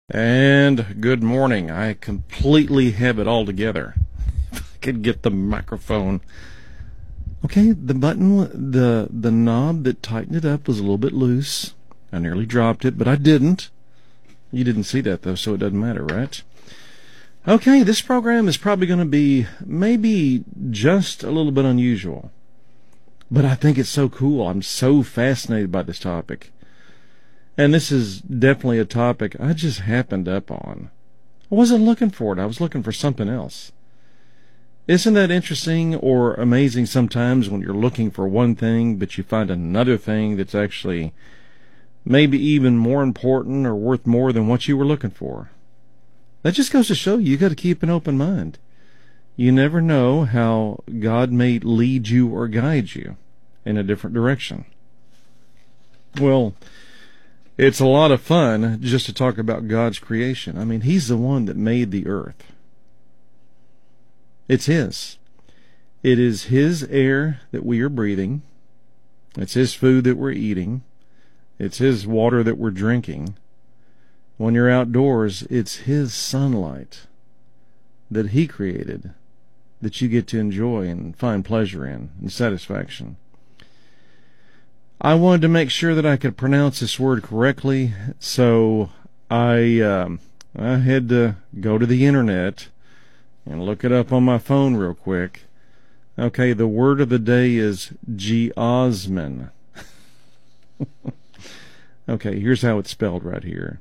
And good morning. I completely have it all together. If I could get the microphone. Okay, the button, the knob that tightened it up was a little bit loose. I nearly dropped it, but I didn't. You didn't see that though, so it doesn't matter, right? Okay, this program is probably going to be maybe just a little bit unusual. But I think it's so cool. I'm so fascinated by this topic. And this is definitely a topic I just happened up on. I wasn't looking for it. I was looking for something else. Isn't that interesting or amazing sometimes when you're looking for one thing, but you find another thing that's actually maybe even more important or worth more than what you were looking for? That just goes to show you got to keep an open mind. You never know how God may lead you or guide you in a different direction. Well, it's a lot of fun just to talk about God's creation. I mean, He's the one that made the earth. It's His. It is His air that we are breathing. It's His food that we're eating. It's His water that we're drinking. When you're outdoors, it's His sunlight that He created that you get to enjoy and find pleasure in and satisfaction. I wanted to make sure that I could pronounce this word correctly, so I had to go to the internet and look it up on my phone real quick. Okay, the word of the day is geosmin. Okay, here's how it's spelled right here.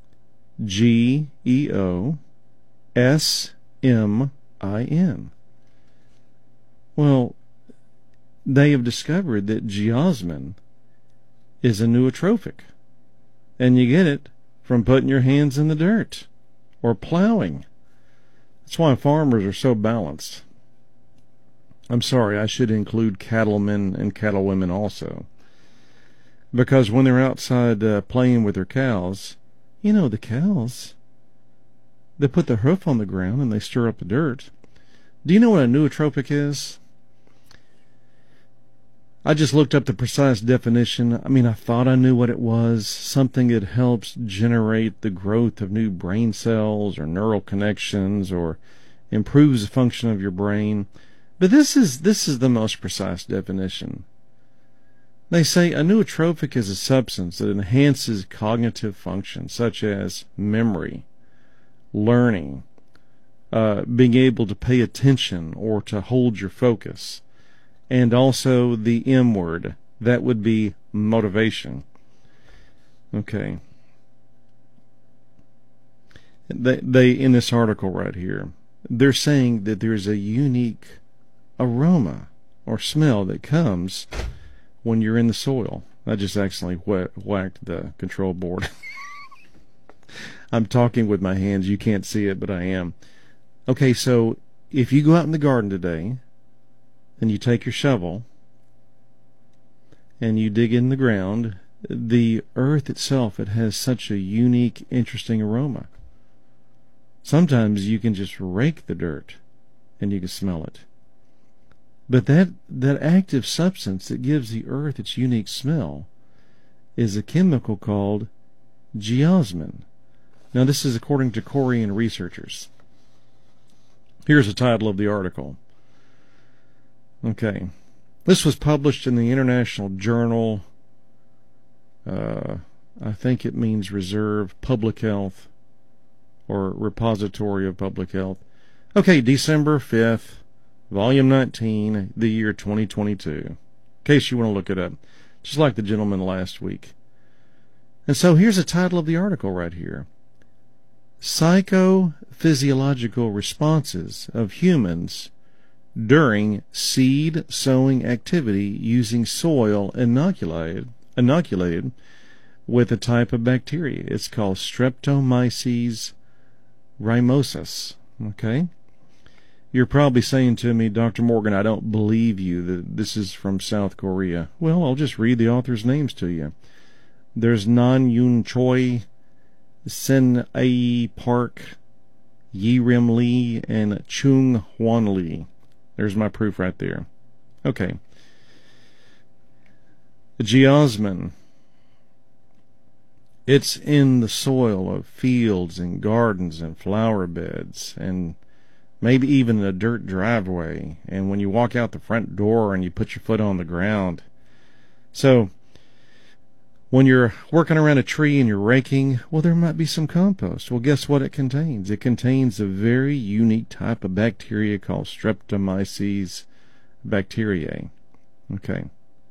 Geosmin. Well, they have discovered that geosmin is a nootropic, and you get it from putting your hands in the dirt or plowing. That's why farmers are so balanced. I'm sorry, I should include cattlemen and cattlewomen also, because when they're outside playing with their cows, you know, the cows, they put their hoof on the ground and they stir up the dirt. Do you know what a nootropic is? I just looked up the precise definition. I mean, I thought I knew what it was. Something that helps generate the growth of new brain cells or neural connections or improves the function of your brain. But this is the most precise definition. They say a nootropic is a substance that enhances cognitive function, such as memory, learning, being able to pay attention or to hold your focus. And also the M word, that would be motivation. Okay. They in this article right here, they're saying that there's a unique aroma or smell that comes when you're in the soil. I just accidentally whacked the control board. I'm talking with my hands. You can't see it, but I am. Okay, so if you go out in the garden today, and you take your shovel and you dig in the ground, the earth itself, it has such a unique, interesting aroma. Sometimes you can just rake the dirt and you can smell it. But that active substance that gives the earth its unique smell is a chemical called geosmin. Now, this is according to Korean researchers. Here's the title of the article. Okay, this was published in the International Journal, I think it means Reserve Public Health, or Repository of Public Health. Okay, December 5th, Volume 19, the year 2022, in case you want to look it up, just like the gentleman last week. And so here's the title of the article right here. Psychophysiological responses of humans during seed sowing activity using soil inoculated with a type of bacteria. It's called Streptomyces rhamnosus. Okay? You're probably saying to me, Dr. Morgan, I don't believe you that this is from South Korea. Well, I'll just read the authors' names to you. There's Nan Yoon Choi, Sen Ai Park, Yi Rim Lee, and Chung Hwan Lee. There's my proof right there. Okay. Geosmin It's in the soil of fields and gardens and flower beds and maybe even a dirt driveway. And when you walk out the front door and you put your foot on the ground. So when you're working around a tree and you're raking, well, there might be some compost. Well, guess what it contains? It contains a very unique type of bacteria called Streptomyces bacteriae. Okay.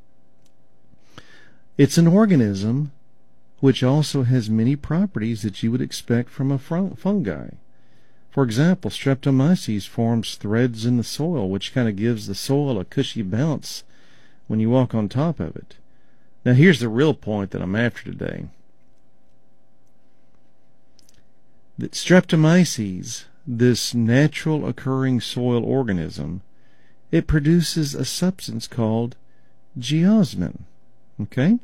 It's an organism which also has many properties that you would expect from a fungi. For example, Streptomyces forms threads in the soil, which kind of gives the soil a cushy bounce when you walk on top of it. Now, here's the real point that I'm after today. That Streptomyces, this natural occurring soil organism, it produces a substance called geosmin. Okay?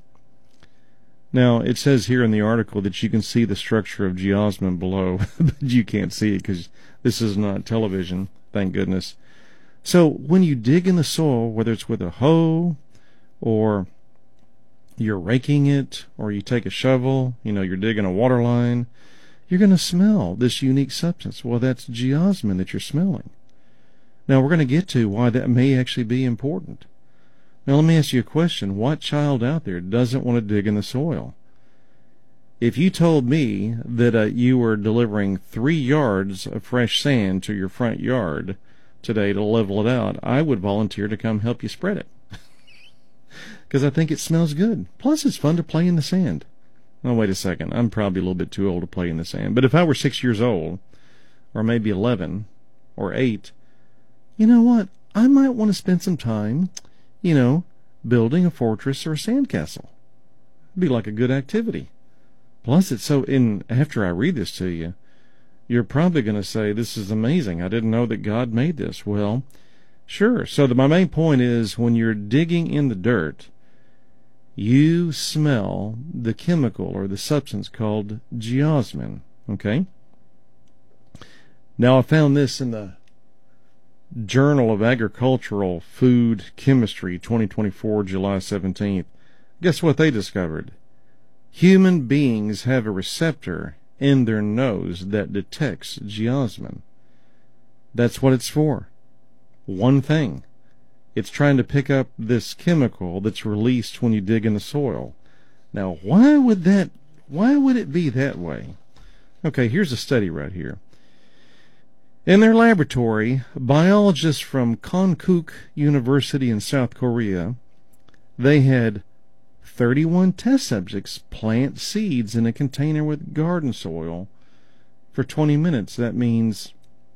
Now, it says here in the article that you can see the structure of geosmin below, but you can't see it because this is not television, thank goodness. So when you dig in the soil, whether it's with a hoe or you're raking it or you take a shovel, you're digging a water line, you're going to smell this unique substance. Well, that's geosmin that you're smelling. Now, we're going to get to why that may actually be important. Now, let me ask you a question. What child out there doesn't want to dig in the soil? If you told me that you were delivering 3 yards of fresh sand to your front yard today to level it out, I would volunteer to come help you spread it. Because I think it smells good. Plus, it's fun to play in the sand. Oh, wait a second. I'm probably a little bit too old to play in the sand. But if I were 6 years old, or maybe 11, or 8, you know what? I might want to spend some time, building a fortress or a sandcastle. It'd be like a good activity. Plus, it's after I read this to you, you're probably going to say, this is amazing. I didn't know that God made this. Well, sure. So my main point is when you're digging in the dirt, you smell the chemical or the substance called geosmin. Okay? Now, I found this in the Journal of Agricultural Food Chemistry, 2024, July 17th. Guess what they discovered? Human beings have a receptor in their nose that detects geosmin. That's what it's for. One thing. It's trying to pick up this chemical that's released when you dig in the soil. Now, why would it be that way? Okay, here's a study right here. In their laboratory, biologists from Konkuk University in South Korea, they had 31 test subjects plant seeds in a container with garden soil for 20 minutes. That means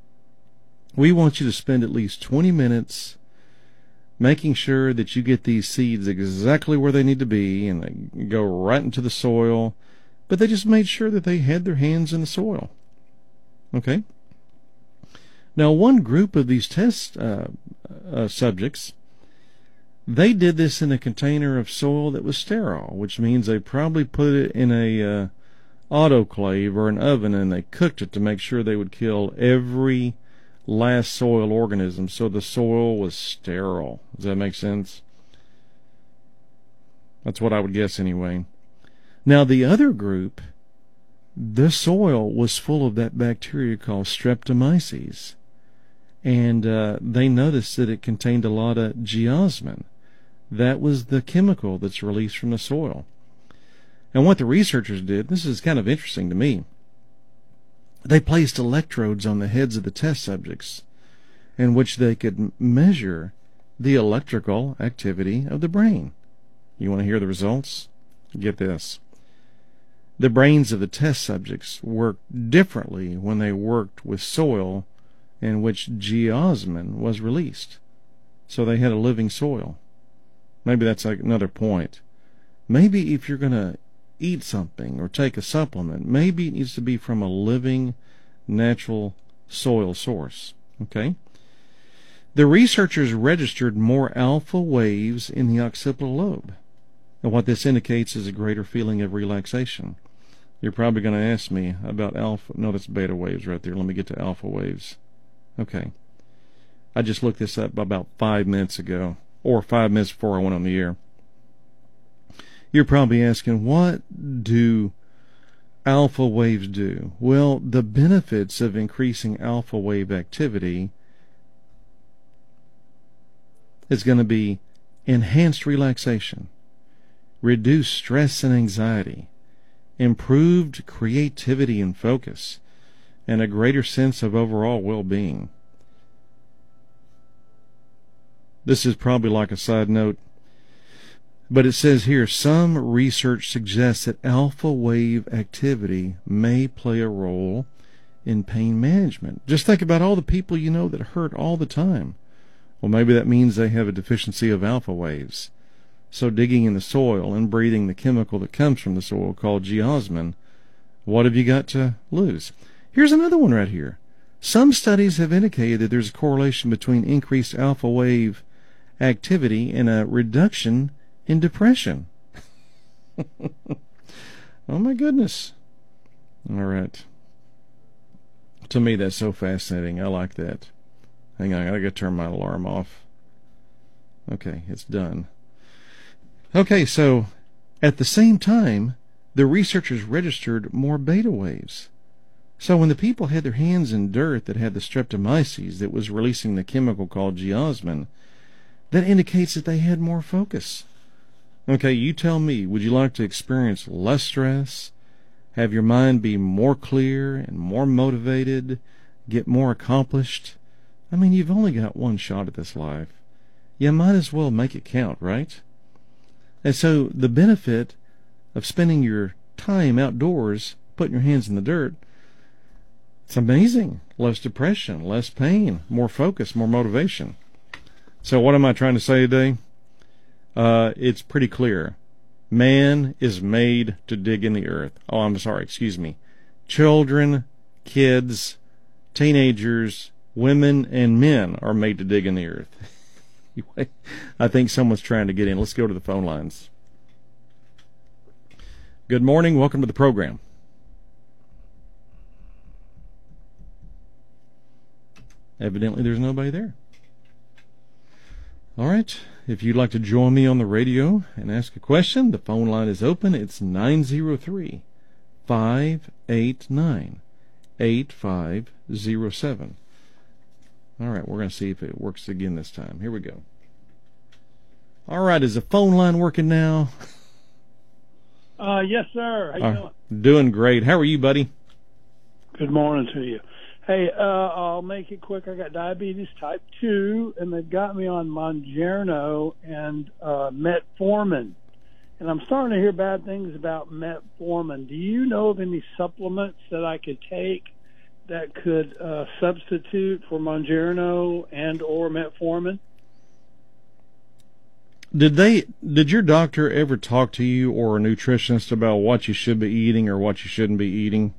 we want you to spend at least 20 minutes making sure that you get these seeds exactly where they need to be and they go right into the soil. But they just made sure that they had their hands in the soil. Okay? Now, one group of these test subjects, they did this in a container of soil that was sterile, which means they probably put it in a autoclave or an oven and they cooked it to make sure they would kill every last soil organism, so the soil was sterile. Does that make sense? That's what I would guess anyway. Now, the other group, the soil was full of that bacteria called Streptomyces. And they noticed that it contained a lot of geosmin. That was the chemical that's released from the soil. And what the researchers did, this is kind of interesting to me, they placed electrodes on the heads of the test subjects in which they could measure the electrical activity of the brain. You want to hear the results? Get this. The brains of the test subjects worked differently when they worked with soil in which geosmin was released. So they had a living soil. Maybe that's like another point. Maybe if you're going to eat something or take a supplement, maybe it needs to be from a living, natural soil source. Okay? The researchers registered more alpha waves in the occipital lobe. And what this indicates is a greater feeling of relaxation. You're probably going to ask me about alpha. No, that's beta waves right there. Let me get to alpha waves. Okay. I just looked this up about 5 minutes ago, or 5 minutes before I went on the air. You're probably asking, what do alpha waves do? Well, the benefits of increasing alpha wave activity is going to be enhanced relaxation, reduced stress and anxiety, improved creativity and focus, and a greater sense of overall well-being. This is probably like a side note, but it says here, some research suggests that alpha wave activity may play a role in pain management. Just think about all the people you know that hurt all the time. Well, maybe that means they have a deficiency of alpha waves. So digging in the soil and breathing the chemical that comes from the soil called geosmin, what have you got to lose? Here's another one right here. Some studies have indicated that there's a correlation between increased alpha wave activity and a reduction in depression. Oh my goodness. All right. To me, that's so fascinating. I like that. Hang on, I gotta turn my alarm off. Okay, it's done. Okay, so at the same time, the researchers registered more beta waves. So when the people had their hands in dirt that had the streptomyces that was releasing the chemical called geosmin, that indicates that they had more focus. Okay, you tell me, would you like to experience less stress, have your mind be more clear and more motivated, get more accomplished? I mean, you've only got one shot at this life. You might as well make it count, right? And so the benefit of spending your time outdoors, putting your hands in the dirt, it's amazing. Less depression, less pain, more focus, more motivation. So what am I trying to say today? It's pretty clear. Man is made to dig in the earth. Oh, I'm sorry, excuse me. Children, kids, teenagers, women, and men are made to dig in the earth. Anyway, I think someone's trying to get in. Let's go to the phone lines. Good morning. Welcome to the program. Evidently, there's nobody there. All right. If you'd like to join me on the radio and ask a question, the phone line is open. It's 903-589-8507. All right, we're going to see if it works again this time. Here we go. All right, is the phone line working now? Yes, sir. How you doing? Doing great. How are you, buddy? Good morning to you. Hey, I'll make it quick. I got diabetes type 2, and they've got me on Mounjaro and metformin. And I'm starting to hear bad things about metformin. Do you know of any supplements that I could take that could substitute for Mounjaro and or metformin? Did your doctor ever talk to you or a nutritionist about what you should be eating or what you shouldn't be eating?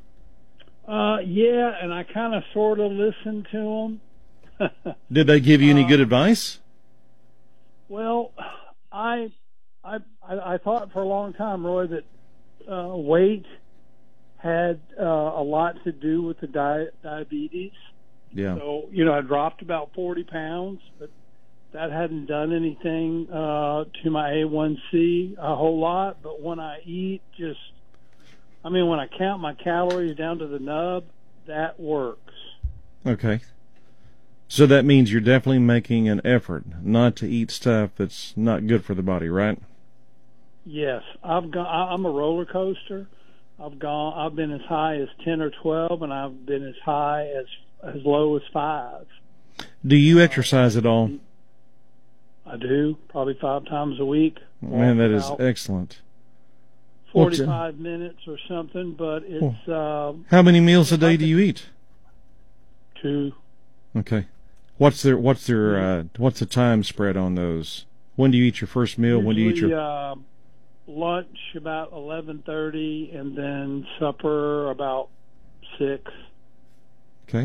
Yeah, and I kind of sort of listened to them. Did they give you any good advice? Well, I thought for a long time, Roy, that weight had a lot to do with the diabetes. Yeah. So, I dropped about 40 pounds, but that hadn't done anything to my A1C a whole lot. But when I eat, when I count my calories down to the nub, that works. Okay. So that means you're definitely making an effort not to eat stuff that's not good for the body, right? Yes. I'm a roller coaster. I've been as high as 10 or 12, and I've been as high as low as 5. Do you exercise at all? I do, probably 5 times a week. Man, that is excellent. 45 minutes or something, but it's... how many meals a day do you eat? 2. Okay. What's the time spread on those? When do you eat your first meal? Usually, when do you eat your... lunch about 11:30, and then supper about 6. Okay.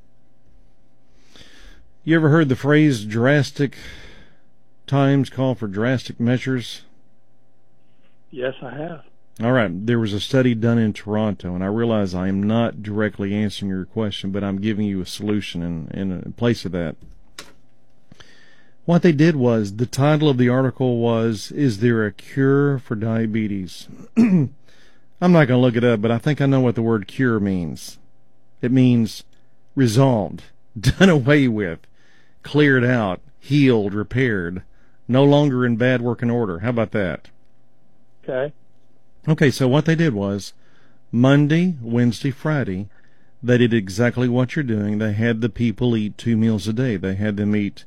You ever heard the phrase drastic times call for drastic measures? Yes, I have. All right. There was a study done in Toronto, and I realize I am not directly answering your question, but I'm giving you a solution in place of that. What they did was, the title of the article was, "Is there a cure for diabetes?" I'm not going to look it up, but I think I know what the word cure means. It means resolved, done away with, cleared out, healed, repaired, no longer in bad working order. How about that? Okay. Okay, so what they did was Monday, Wednesday, Friday, they did exactly what you're doing. They had the people eat 2 meals a day. They had them eat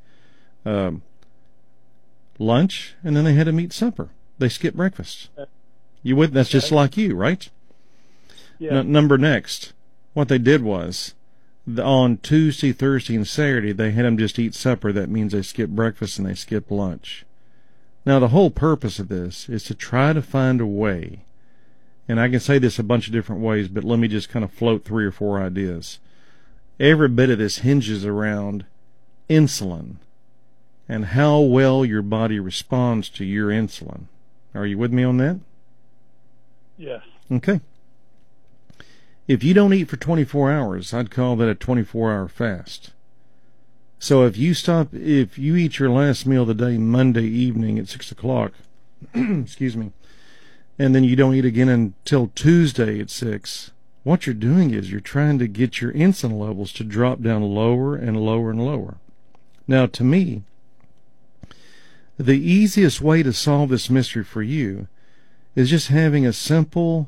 lunch, and then they had them eat supper. They skipped breakfast. You would? That's just like you, right? Yeah. Number next. What they did was, on Tuesday, Thursday, and Saturday, they had them just eat supper. That means they skipped breakfast and they skipped lunch. Now, the whole purpose of this is to try to find a way, and I can say this a bunch of different ways, but let me just kind of float 3 or 4 ideas. Every bit of this hinges around insulin and how well your body responds to your insulin. Are you with me on that? Yes. Okay. If you don't eat for 24 hours, I'd call that a 24-hour fast. So if you eat your last meal of the day Monday evening at 6 o'clock, excuse me, and then you don't eat again until Tuesday at 6, what you're doing is you're trying to get your insulin levels to drop down lower and lower and lower. Now, to me, the easiest way to solve this mystery for you is just having a simple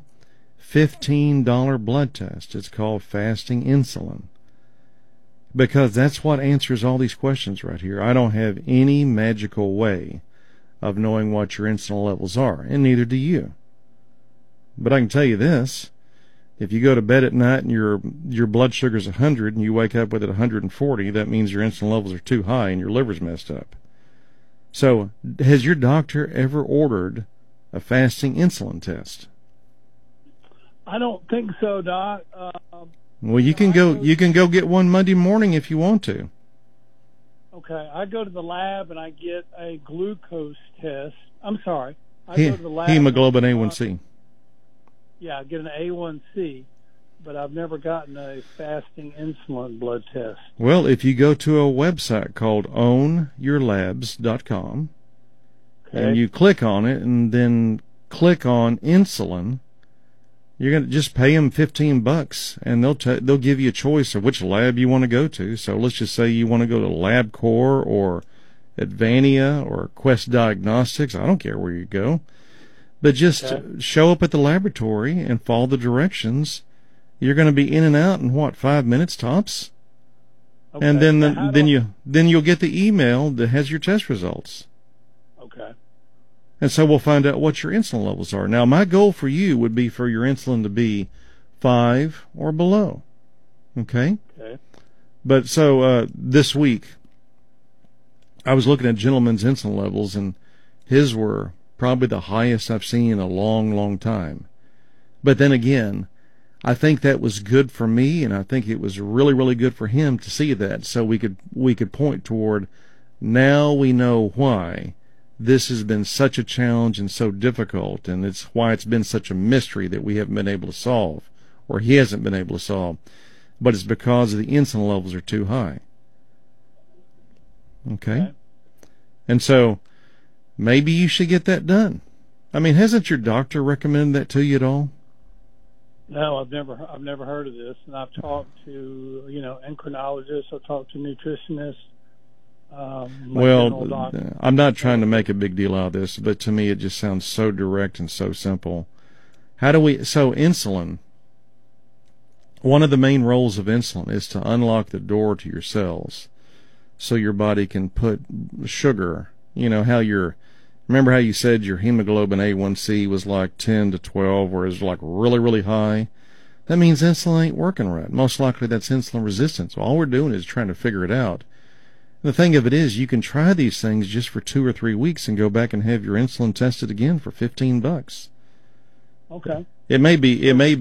$15 blood test. It's called fasting insulin. Because that's what answers all these questions right here. I don't have any magical way of knowing what your insulin levels are, and neither do you. But I can tell you this. If you go to bed at night and your blood sugar's 100 and you wake up with it 140, that means your insulin levels are too high and your liver's messed up. So, has your doctor ever ordered a fasting insulin test? I don't think so, Doc. Well, you can go get one Monday morning if you want to. Okay, I go to the lab and I get a glucose test. I'm sorry. I go to the lab. Hemoglobin A1C. Yeah, I get an A1C, but I've never gotten a fasting insulin blood test. Well, if you go to a website called ownyourlabs.com, Okay. and you click on it and then click on insulin, you're going to just pay them $15 and they'll give you a choice of which lab you want to go to. So let's just say you want to go to LabCorp or Advania or Quest Diagnostics. I don't care where you go. But just show up at the laboratory and follow the directions. You're going to be in and out in 5 minutes tops? Okay. And then you'll get the email that has your test results. Okay. And so we'll find out what your insulin levels are. Now, my goal for you would be for your insulin to be 5 or below. Okay? Okay. But so this week, I was looking at a gentleman's insulin levels, and his were probably the highest I've seen in a long, long time. But then again, I think that was good for me, and I think it was really, really good for him to see that, so we could point toward, now we know why this has been such a challenge and so difficult, and it's why it's been such a mystery that we haven't been able to solve, or he hasn't been able to solve. But it's because the insulin levels are too high. Okay? And so maybe you should get that done. I mean, hasn't your doctor recommended that to you at all? No, I've never heard of this, and I've talked to endocrinologists. I've talked to nutritionists. Well, I'm not trying to make a big deal out of this, but to me it just sounds so direct and so simple. So insulin, one of the main roles of insulin is to unlock the door to your cells so your body can put sugar, remember how you said your hemoglobin A1C was like 10 to 12, or is like really, really high? That means insulin ain't working right. Most likely that's insulin resistance. So all we're doing is trying to figure it out. The thing of it is, you can try these things just for 2 or 3 weeks and go back and have your insulin tested again for $15. Okay. It may be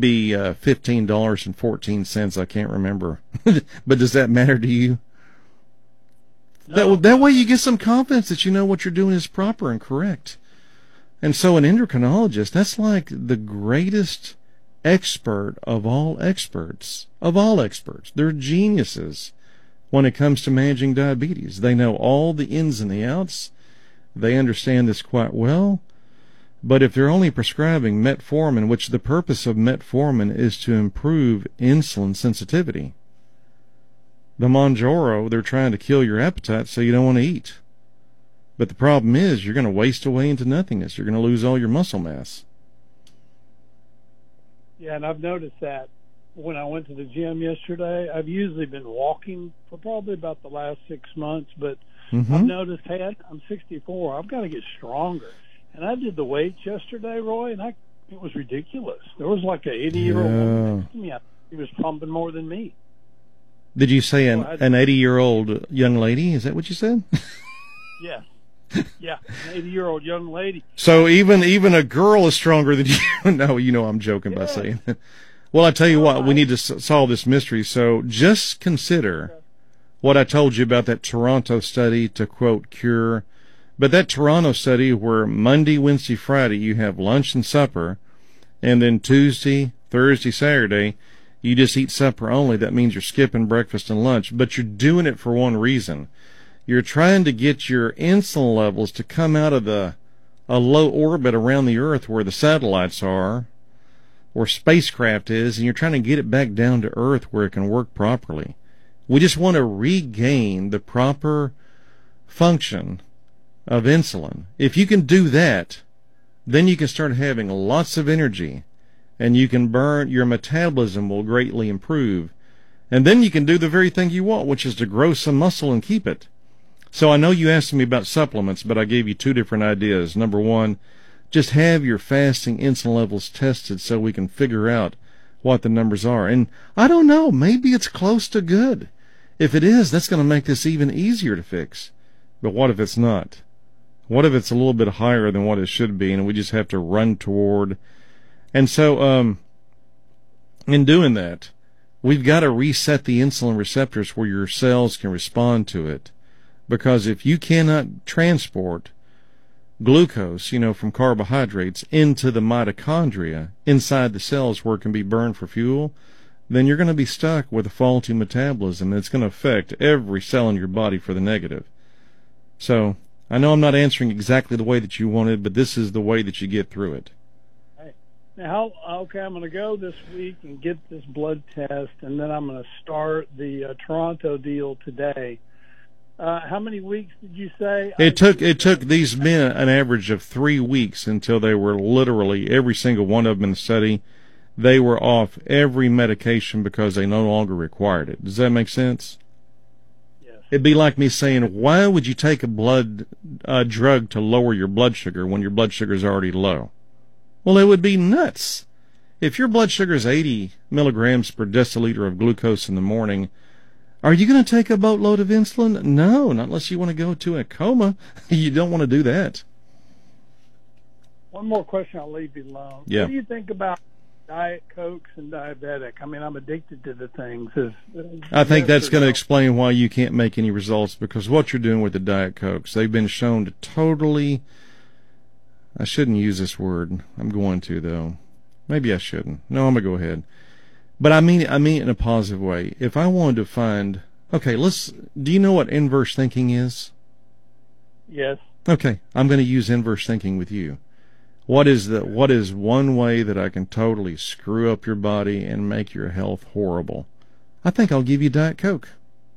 $15.14. I can't remember. But does that matter to you? No. That way you get some confidence that you know what you're doing is proper and correct. And so an endocrinologist, that's like the greatest expert of all experts. Of all experts. They're geniuses when it comes to managing diabetes. They know all the ins and the outs. They understand this quite well. But if they're only prescribing metformin, which the purpose of metformin is to improve insulin sensitivity, the Mounjaro, they're trying to kill your appetite so you don't want to eat. But the problem is you're going to waste away into nothingness. You're going to lose all your muscle mass. Yeah, and I've noticed that when I went to the gym yesterday. I've usually been walking for probably about the last 6 months, but I've noticed, hey, I'm 64. I've got to get stronger. And I did the weights yesterday, Roy, and it was ridiculous. There was like an 80-year-old woman next to me. He was pumping more than me. Did you say an 80-year-old young lady? Is that what you said? Yes. Yeah, an 80-year-old young lady. So even a girl is stronger than you. No, you know I'm joking by saying that. Well, I tell you what, we need to solve this mystery. So just consider what I told you about that Toronto study to quote Cure. But that Toronto study where Monday, Wednesday, Friday you have lunch and supper, and then Tuesday, Thursday, Saturday you just eat supper only. That means you're skipping breakfast and lunch, but you're doing it for one reason. You're trying to get your insulin levels to come out of a low orbit around the Earth where the satellites are, or spacecraft is, and you're trying to get it back down to Earth where it can work properly. We just want to regain the proper function of insulin. If you can do that, then you can start having lots of energy, and you can burn, your metabolism will greatly improve. And then you can do the very thing you want, which is to grow some muscle and keep it. So I know you asked me about supplements, but I gave you two different ideas. Number one, just have your fasting insulin levels tested so we can figure out what the numbers are. And I don't know, maybe it's close to good. If it is, that's going to make this even easier to fix. But what if it's not? What if it's a little bit higher than what it should be, and we just have to run toward? And so, in doing that, we've got to reset the insulin receptors where your cells can respond to it. Because if you cannot transport glucose, from carbohydrates into the mitochondria inside the cells where it can be burned for fuel, then you're going to be stuck with a faulty metabolism. It's going to affect every cell in your body for the negative. So, I know I'm not answering exactly the way that you wanted, but this is the way that you get through it. Now, okay, I'm going to go this week and get this blood test, and then I'm going to start the Toronto deal today. How many weeks did you say? It took these men an average of 3 weeks until they were literally, every single one of them in the study, they were off every medication because they no longer required it. Does that make sense? Yes. It'd be like me saying, why would you take a blood drug to lower your blood sugar when your blood sugar is already low? Well, it would be nuts. If your blood sugar is 80 milligrams per deciliter of glucose in the morning, are you going to take a boatload of insulin? No, not unless you want to go to a coma. You don't want to do that. One more question, I'll leave you alone. Yeah. What do you think about Diet Cokes and diabetic? I mean, I'm addicted to the things. I think that's going to explain why you can't make any results, because what you're doing with the Diet Cokes, they've been shown to totally, I shouldn't use this word. I'm going to, though. Maybe I shouldn't. No, I'm going to go ahead. But I mean it in a positive way. If I wanted to find, okay, do you know what inverse thinking is? Yes. Okay, I'm going to use inverse thinking with you. What is one way that I can totally screw up your body and make your health horrible? I think I'll give you Diet Coke.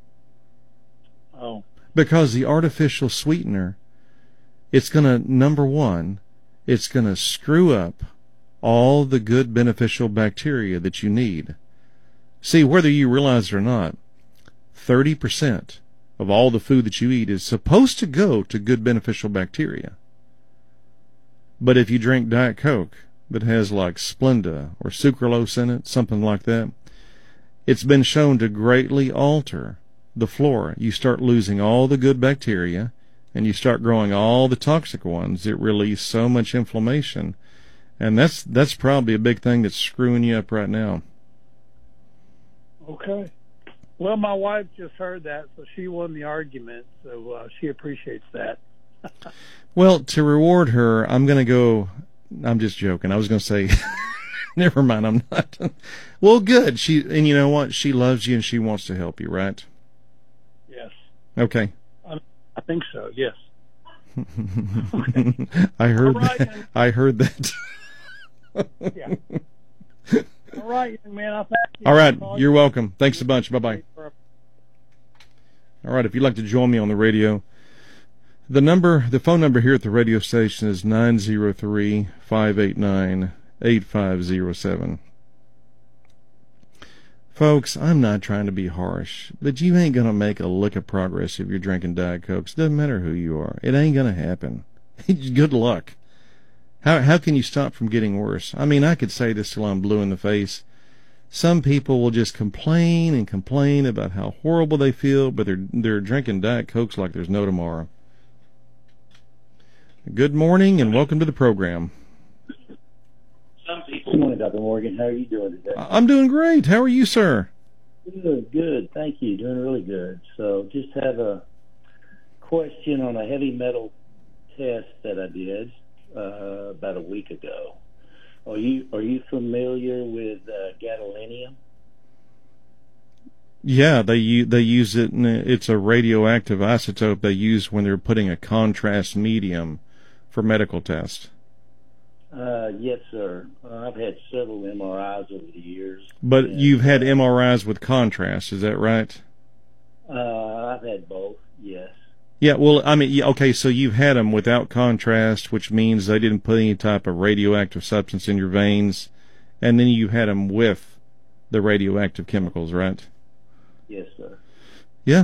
Oh. Because the artificial sweetener, it's going to, number one, it's going to screw up all the good beneficial bacteria that you need. See, whether you realize it or not, 30% of all the food that you eat is supposed to go to good beneficial bacteria. But if you drink Diet Coke that has like Splenda or sucralose in it, something like that, it's been shown to greatly alter the flora. You start losing all the good bacteria, and you start growing all the toxic ones that release so much inflammation. And that's probably a big thing that's screwing you up right now. Okay. Well, my wife just heard that, so she won the argument, so she appreciates that. Well, to reward her, I'm just joking. I was going to say, never mind, I'm not. Well, good. And you know what? She loves you and she wants to help you, right? Yes. Okay. I think so, yes. I heard All right, that. I heard that. Yeah. All right, young man. I thank you. All right, you're welcome. Thanks a bunch. Bye-bye. All right, if you'd like to join me on the radio, the phone number here at the radio station is 903-589-8507. Folks, I'm not trying to be harsh, but you ain't going to make a lick of progress if you're drinking Diet Cokes. Doesn't matter who you are. It ain't going to happen. Good luck. How can you stop from getting worse? I mean, I could say this till I'm blue in the face. Some people will just complain and complain about how horrible they feel, but they're drinking Diet Cokes like there's no tomorrow. Good morning and welcome to the program. Good morning, Dr. Morgan. How are you doing today? I'm doing great. How are you, sir? Good. Thank you. Doing really good. So just have a question on a heavy metal test that I did about a week ago. Are you familiar with gadolinium? Yeah, they use it. It's a radioactive isotope they use when they're putting a contrast medium for medical tests. Yes, sir. I've had several MRIs over the years. But you've had MRIs with contrast, is that right? I've had both, yes. Yeah, well, I mean, okay, so you've had them without contrast, which means they didn't put any type of radioactive substance in your veins, and then you had them with the radioactive chemicals, right? Yes, sir. Yeah.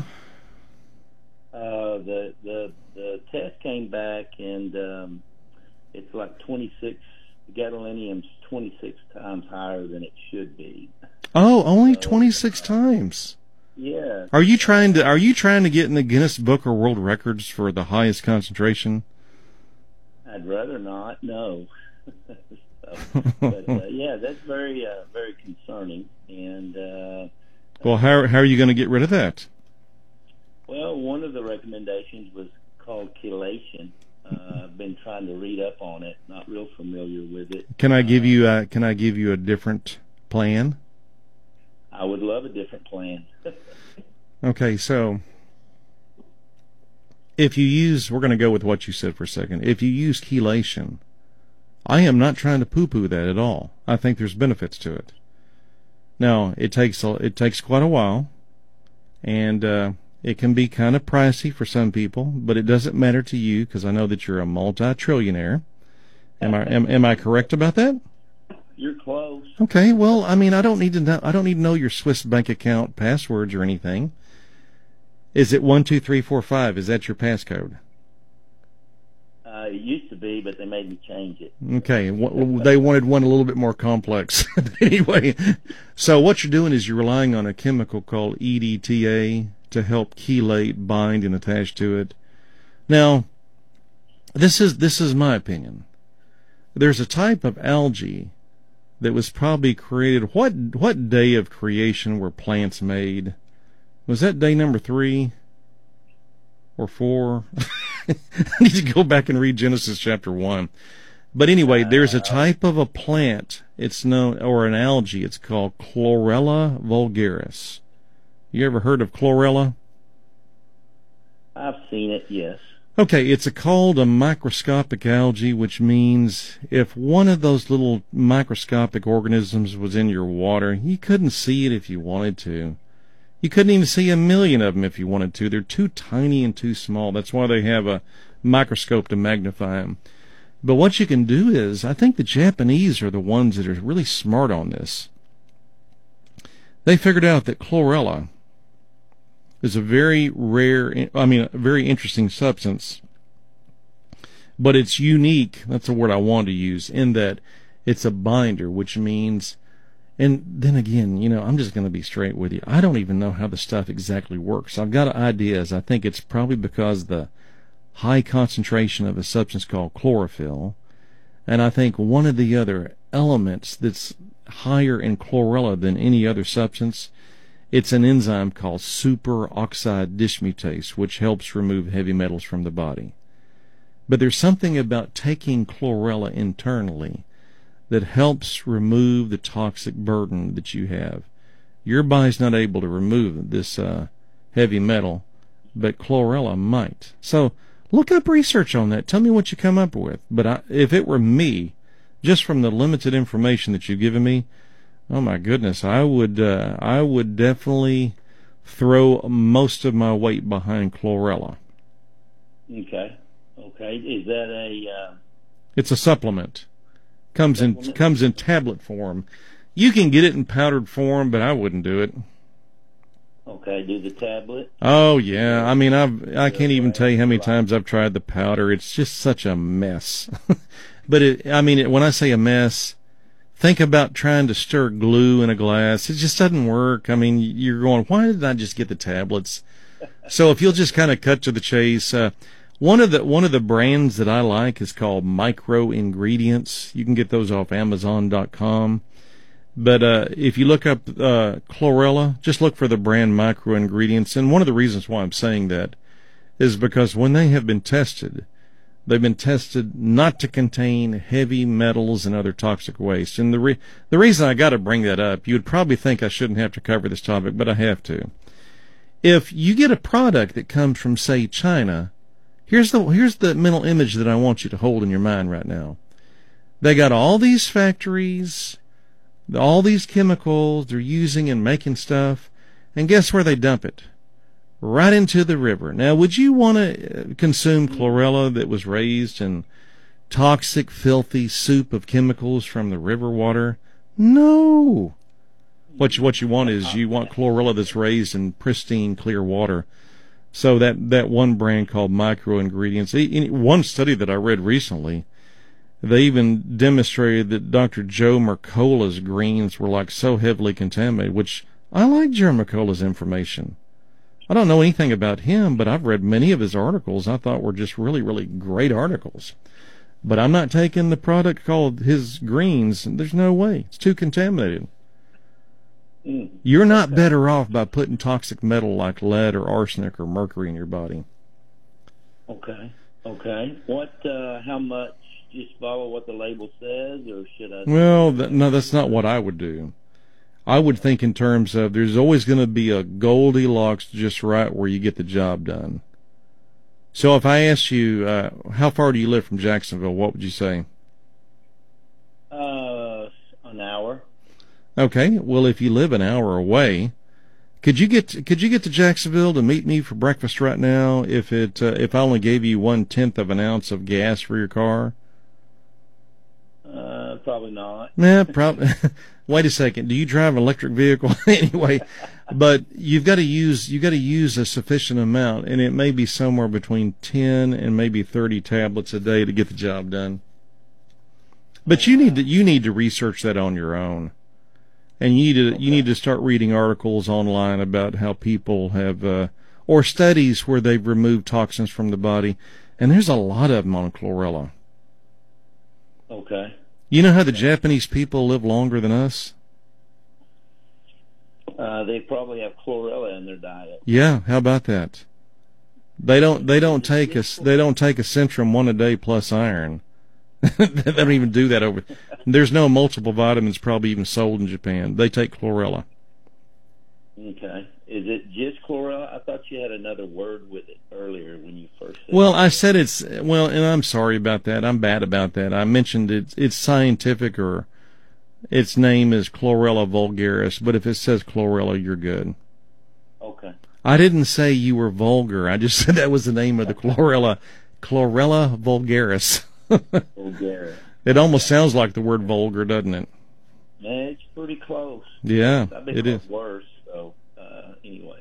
The test came back, and it's like 26. Gadolinium's 26 times higher than it should be. Oh, only 26 times. Yeah. Are you trying to get in the Guinness Book of World Records for the highest concentration? I'd rather not. No. But yeah, that's very concerning. And well, how are you going to get rid of that? Well, one of the recommendations was called chelation. I've been trying to read up on it. Not real familiar with it. Can I give you a different plan? I would love a different plan. Okay, so if you use, we're going to go with what you said for a second. If you use chelation, I am not trying to poo-poo that at all. I think there's benefits to it. Now, it takes quite a while, and it can be kind of pricey for some people, but it doesn't matter to you because I know that you're a multi-trillionaire. Am I correct about that? You're close. Okay, well, I mean, I don't need to know your Swiss bank account passwords or anything. Is it 12345? Is that your passcode? It used to be, but they made me change it. Okay, they wanted one a little bit more complex. Anyway, so what you're doing is you're relying on a chemical called EDTA to help chelate, bind, and attach to it. Now, this is my opinion. There's a type of algae that was probably created. What day of creation were plants made? Was that day number 3 or 4? I need to go back and read Genesis chapter 1. But anyway, there's a type of a plant. It's known, or an algae. It's called Chlorella vulgaris. You ever heard of chlorella? I've seen it, yes. Okay, it's called a microscopic algae, which means if one of those little microscopic organisms was in your water, you couldn't see it if you wanted to. You couldn't even see a million of them if you wanted to. They're too tiny and too small. That's why they have a microscope to magnify them. But what you can do is, I think the Japanese are the ones that are really smart on this. They figured out that chlorella is a very a very interesting substance, but it's unique. That's the word I wanted to use, in that it's a binder, which means, and then again, I'm just going to be straight with you. I don't even know how the stuff exactly works. I've got ideas. I think it's probably because the high concentration of a substance called chlorophyll, and I think one of the other elements that's higher in chlorella than any other substance, it's an enzyme called superoxide dismutase, which helps remove heavy metals from the body. But there's something about taking chlorella internally that helps remove the toxic burden that you have. Your body's not able to remove this heavy metal, but chlorella might. So Look up research on that. Tell me what you come up with. But if it were me, just from the limited information that you've given me, oh my goodness, I would definitely throw most of my weight behind chlorella. Okay. Okay. Is that a? It's a supplement. Comes in tablet form. You can get it in powdered form, but I wouldn't do it. Okay. Do the tablet. Oh yeah. I mean, I can't even tell you how many times I've tried the powder. It's just such a mess. But when I say a mess, think about trying to stir glue in a glass. It just doesn't work. I mean, you're going, why didn't I just get the tablets? So if you'll just kind of cut to the chase, one of the brands that I like is called Micro Ingredients. You can get those off Amazon.com. But if you look up chlorella, just look for the brand Micro Ingredients. And one of the reasons why I'm saying that is because when they have been tested, they've been tested not to contain heavy metals and other toxic waste. And the reason I got to bring that up, you would probably think I shouldn't have to cover this topic, but I have to. If you get a product that comes from, say, China, here's the mental image that I want you to hold in your mind right now. They got all these factories, all these chemicals they're using and making stuff, and guess where they dump it? Right into the river. Now, would you want to consume chlorella that was raised in toxic, filthy soup of chemicals from the river water? No. What you want is you want chlorella that's raised in pristine, clear water. So that one brand called Micro Ingredients, one study that I read recently, they even demonstrated that Dr. Joe Mercola's greens were like so heavily contaminated, which I like Joe Mercola's information. I don't know anything about him, but I've read many of his articles I thought were just really, really great articles. But I'm not taking the product called his greens. There's no way. It's too contaminated. You're not better off by putting toxic metal like lead or arsenic or mercury in your body. Okay. Okay. How much? Just follow what the label says, or should I? Well, no, that's not what I would do. I would think in terms of there's always going to be a Goldilocks just right where you get the job done. So if I asked you, how far do you live from Jacksonville, what would you say? An hour. Okay. Well, if you live an hour away, could you get to Jacksonville to meet me for breakfast right now if I only gave you 1/10 of an ounce of gas for your car? Probably not. Yeah, probably. Wait a second. Do you drive an electric vehicle anyway? But you got to use a sufficient amount, and it may be somewhere between 10 and maybe 30 tablets a day to get the job done. But you need to research that on your own, and you need to start reading articles online about how people have or studies where they've removed toxins from the body, and there's a lot of them on chlorella. Okay. You know how the Japanese people live longer than us? They probably have chlorella in their diet. Yeah, how about that? They don't take a Centrum 1 a day plus iron. They don't even do that over. There's no multiple vitamins probably even sold in Japan. They take chlorella. Okay. Is it just chlorella? I thought you had another word with it earlier when you first said Well, I said and I'm sorry about that. I'm bad about that. I mentioned it's scientific, or its name is Chlorella vulgaris, but if it says chlorella, you're good. Okay. I didn't say you were vulgar. I just said that was the name of the chlorella. Chlorella vulgaris. Vulgaris. It almost sounds like the word vulgar, doesn't it? It's pretty close. Yeah, I've been it is. Worse. So, anyways.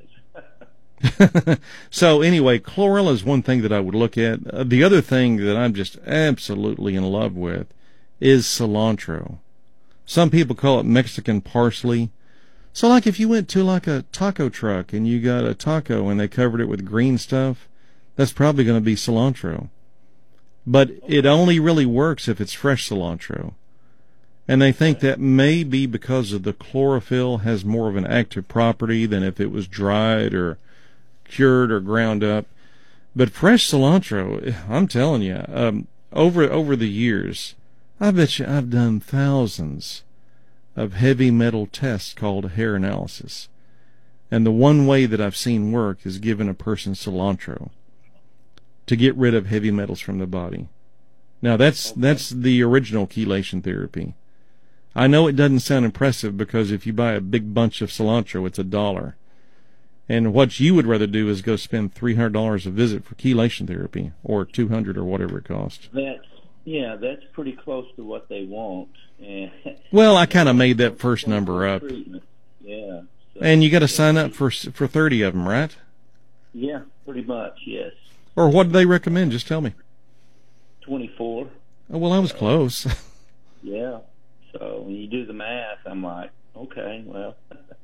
So anyway, chlorella is one thing that I would look at. The other thing that I'm just absolutely in love with is cilantro. Some people call it Mexican parsley. So like if you went to like a taco truck and you got a taco and they covered it with green stuff, that's probably going to be cilantro. But it only really works if it's fresh cilantro. And they think that may be because of the chlorophyll has more of an active property than if it was dried or cured or ground up. But fresh cilantro, I'm telling you, over the years, I bet you I've done thousands of heavy metal tests called hair analysis. And the one way that I've seen work is giving a person cilantro. to get rid of heavy metals from the body. Now, that's the original chelation therapy. I know it doesn't sound impressive because if you buy a big bunch of cilantro, it's $1. And what you would rather do is go spend $300 a visit for chelation therapy, or $200 or whatever it costs. That's pretty close to what they want. Well, I kind of made that first number up. Yeah. So, and you got to sign up for 30 of them, right? Yeah, pretty much, yes. Or what do they recommend? Just tell me. 24. Oh, well, I was close. Yeah. So when you do the math, I'm like, okay, well,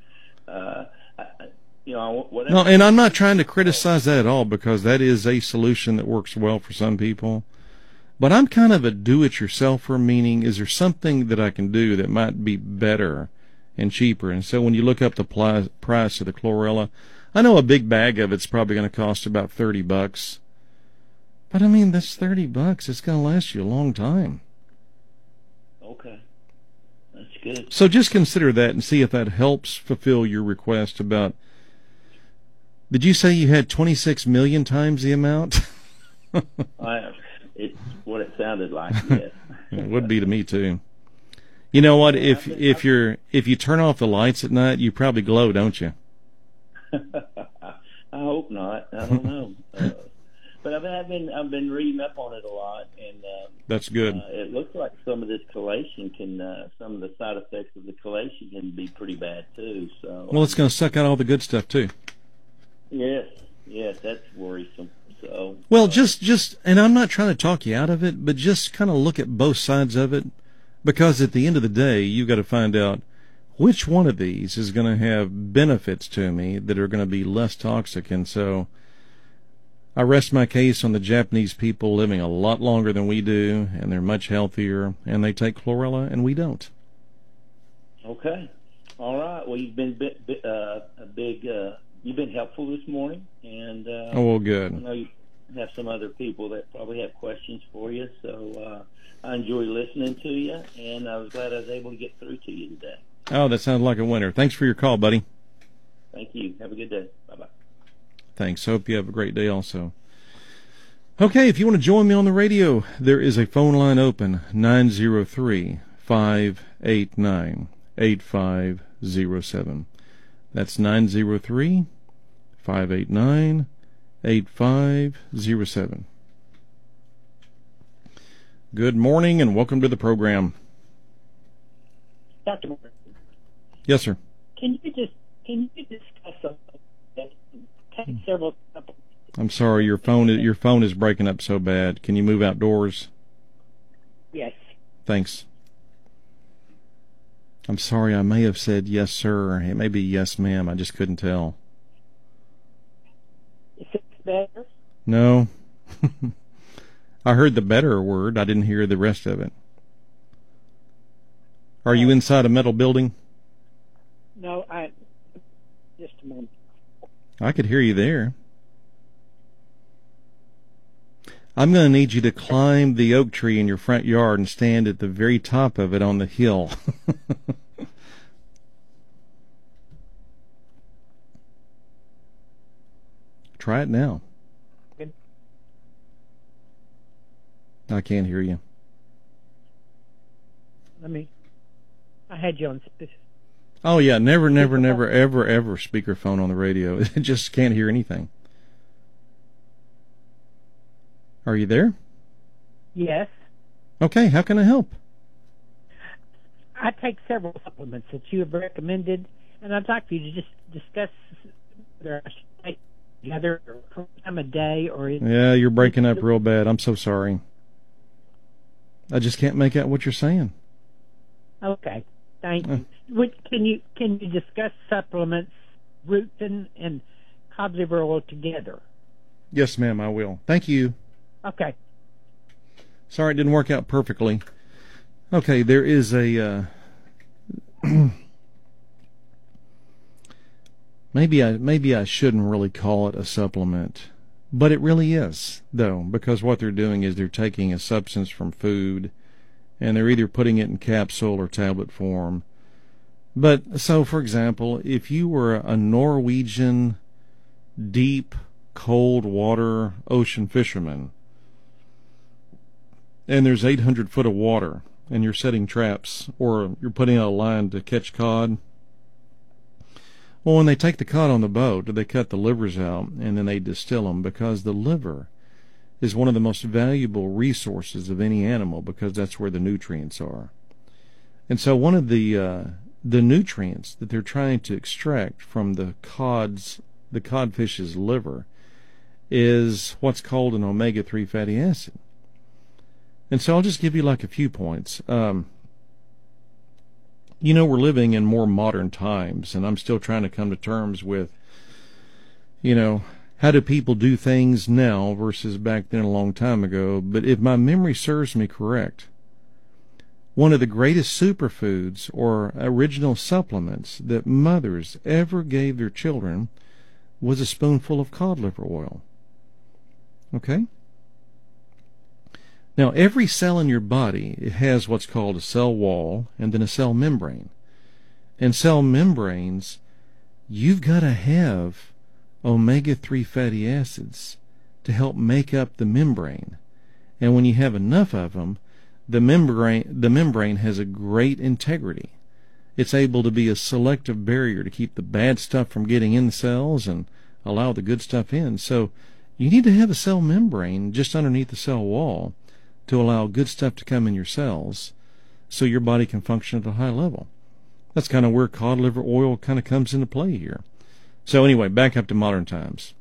whatever. No, and I'm not trying to criticize that at all, because that is a solution that works well for some people. But I'm kind of a do-it-yourselfer, meaning is there something that I can do that might be better and cheaper? And so when you look up the price of the chlorella, I know a big bag of it's probably going to cost about $30. But I mean, that's $30. It's going to last you a long time. Okay. That's good. So just consider that and see if that helps fulfill your request about, did you say you had 26 million times the amount? It's what it sounded like, yes. It would be to me too. You know what? If you turn off the lights at night, you probably glow, don't you? I hope not. I don't know. But I've been reading up on it a lot, and that's good. It looks like some of this chelation some of the side effects of the chelation can be pretty bad too. So well, it's going to suck out all the good stuff too. Yes, that's worrisome. So well, just, and I'm not trying to talk you out of it, but just kind of look at both sides of it, because at the end of the day, you've got to find out which one of these is going to have benefits to me that are going to be less toxic. And so I rest my case on the Japanese people living a lot longer than we do, and they're much healthier, and they take chlorella, and we don't. Okay. All right. Well, you've been you've been helpful this morning, and oh, well, good. I know you have some other people that probably have questions for you, so I enjoy listening to you, and I was glad I was able to get through to you today. Oh, that sounds like a winner. Thanks for your call, buddy. Thank you. Have a good day. Bye-bye. Thanks. Hope you have a great day also. Okay, if you want to join me on the radio, there is a phone line open, 903-589-8507. That's 903-589-8507. Good morning and welcome to the program. Dr. Moore, yes, sir. Can you discuss take several supplements? I'm sorry, your phone is breaking up so bad. Can you move outdoors? Yes. Thanks. I'm sorry, I may have said yes, sir, or it may be yes, ma'am. I just couldn't tell. Is it better? No. I heard the better word. I didn't hear the rest of it. Are you inside a metal building? No, just a moment. I could hear you there. I'm going to need you to climb the oak tree in your front yard and stand at the very top of it on the hill. Try it now. Good. I can't hear you. I had you on. Oh, yeah, never, ever speakerphone on the radio. It just can't hear anything. Are you there? Yes. Okay, how can I help? I take several supplements that you have recommended, and I'd like for you to just discuss whether I should take together or time a day or... Yeah, you're breaking up real bad. I'm so sorry. I just can't make out what you're saying. Okay, thank you. Can you discuss supplements, rutin and cod liver oil together? Yes, ma'am, I will. Thank you. Okay. Sorry it didn't work out perfectly. Okay, there is a maybe I shouldn't really call it a supplement, but it really is, though, because what they're doing is they're taking a substance from food and they're either putting it in capsule or tablet form. But so, for example, if you were a Norwegian deep cold water ocean fisherman, and there's 800 foot of water, and you're setting traps, or you're putting out a line to catch cod. Well, when they take the cod on the boat, they cut the livers out, and then they distill them, because the liver is one of the most valuable resources of any animal, because that's where the nutrients are. And so one of the nutrients that they're trying to extract from the codfish's liver is what's called an omega-3 fatty acid. And so I'll just give you like a few points. You know, we're living in more modern times, and I'm still trying to come to terms with, you know, how do people do things now versus back then a long time ago. But if my memory serves me correct, one of the greatest superfoods or original supplements that mothers ever gave their children was a spoonful of cod liver oil. Okay? Now, every cell in your body has what's called a cell wall and then a cell membrane. And cell membranes, you've got to have omega-3 fatty acids to help make up the membrane. And when you have enough of them, the membrane has a great integrity. It's able to be a selective barrier to keep the bad stuff from getting in the cells and allow the good stuff in. So you need to have a cell membrane just underneath the cell wall to allow good stuff to come in your cells so your body can function at a high level. That's kind of where cod liver oil kind of comes into play here. So anyway, back up to modern times.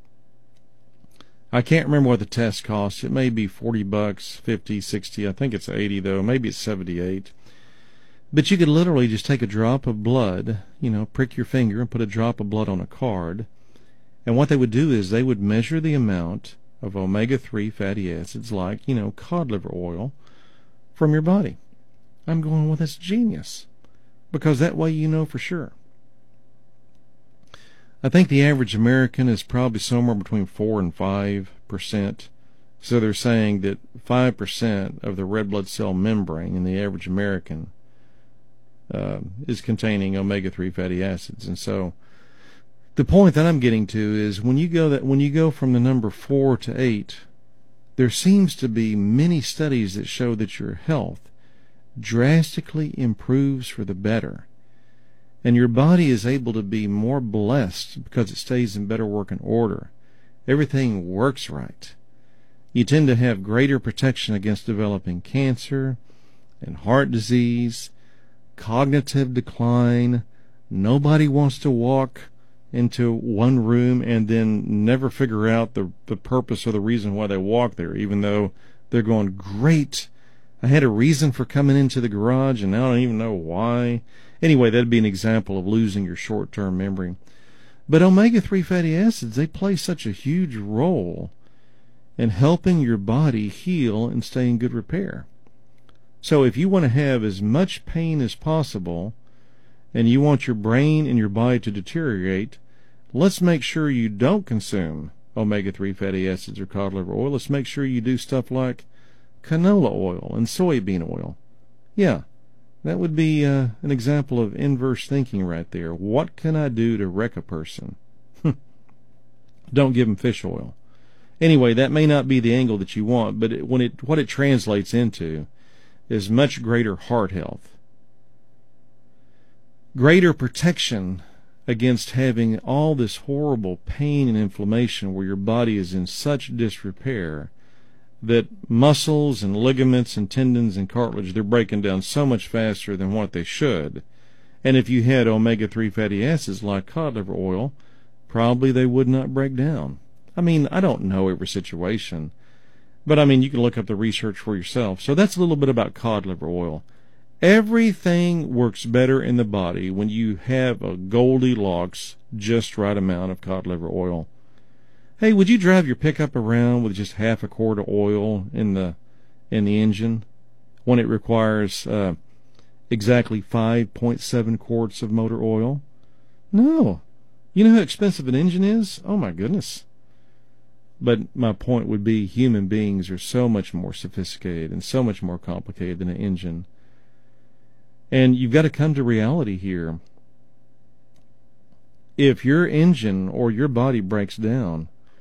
I can't remember what the test costs. It may be $40, 50, 60. I think it's 80 though. Maybe it's 78. But you could literally just take a drop of blood, you know, prick your finger and put a drop of blood on a card. And what they would do is they would measure the amount of omega-3 fatty acids, like, you know, cod liver oil, from your body. I'm going, well, that's genius, because that way you know for sure. I think the average American is probably somewhere between 4 and 5%. So they're saying that 5% of the red blood cell membrane in the average American is containing omega-3 fatty acids. And so the point that I'm getting to is when you go from the number 4 to 8, there seems to be many studies that show that your health drastically improves for the better. And your body is able to be more blessed because it stays in better working order. Everything works right. You tend to have greater protection against developing cancer and heart disease, cognitive decline. Nobody wants to walk into one room and then never figure out the purpose or the reason why they walk there, even though they're going, great, I had a reason for coming into the garage and now I don't even know why. Anyway, that'd be an example of losing your short-term memory. But omega-3 fatty acids, they play such a huge role in helping your body heal and stay in good repair. So if you want to have as much pain as possible and you want your brain and your body to deteriorate, let's make sure you don't consume omega-3 fatty acids or cod liver oil. Let's make sure you do stuff like canola oil and soybean oil. Yeah, that would be an example of inverse thinking right there. What can I do to wreck a person? Don't give them fish oil. Anyway, that may not be the angle that you want, but what it translates into is much greater heart health, greater protection against having all this horrible pain and inflammation where your body is in such disrepair that muscles and ligaments and tendons and cartilage, they're breaking down so much faster than what they should. And if you had omega-3 fatty acids like cod liver oil, probably they would not break down. I mean, I don't know every situation, but I mean, you can look up the research for yourself. So that's a little bit about cod liver oil. Everything works better in the body when you have a Goldilocks, just right amount of cod liver oil. Hey, would you drive your pickup around with just half a quart of oil in the engine when it requires exactly 5.7 quarts of motor oil? No. You know how expensive an engine is? Oh my goodness. But my point would be human beings are so much more sophisticated and so much more complicated than an engine. And you've got to come to reality here. If your engine or your body breaks down,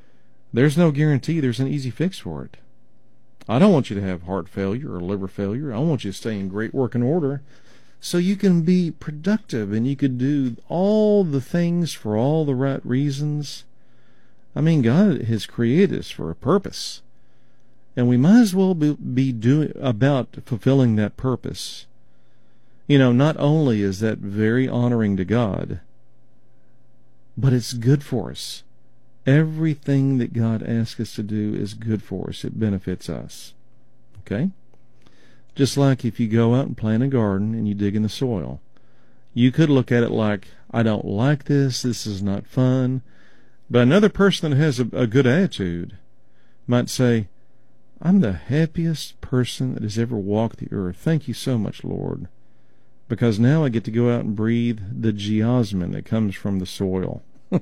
there's no guarantee there's an easy fix for it. I don't want you to have heart failure or liver failure. I want you to stay in great working order so you can be productive and you could do all the things for all the right reasons. I mean, God has created us for a purpose, and we might as well be doing about fulfilling that purpose. You know, not only is that very honoring to God, but it's good for us. Everything that God asks us to do is good for us. It benefits us. Okay? Just like if you go out and plant a garden and you dig in the soil. You could look at it like, I don't like this is not fun. But another person that has a good attitude might say, I'm the happiest person that has ever walked the earth. Thank you so much, Lord. Because now I get to go out and breathe the geosmin that comes from the soil.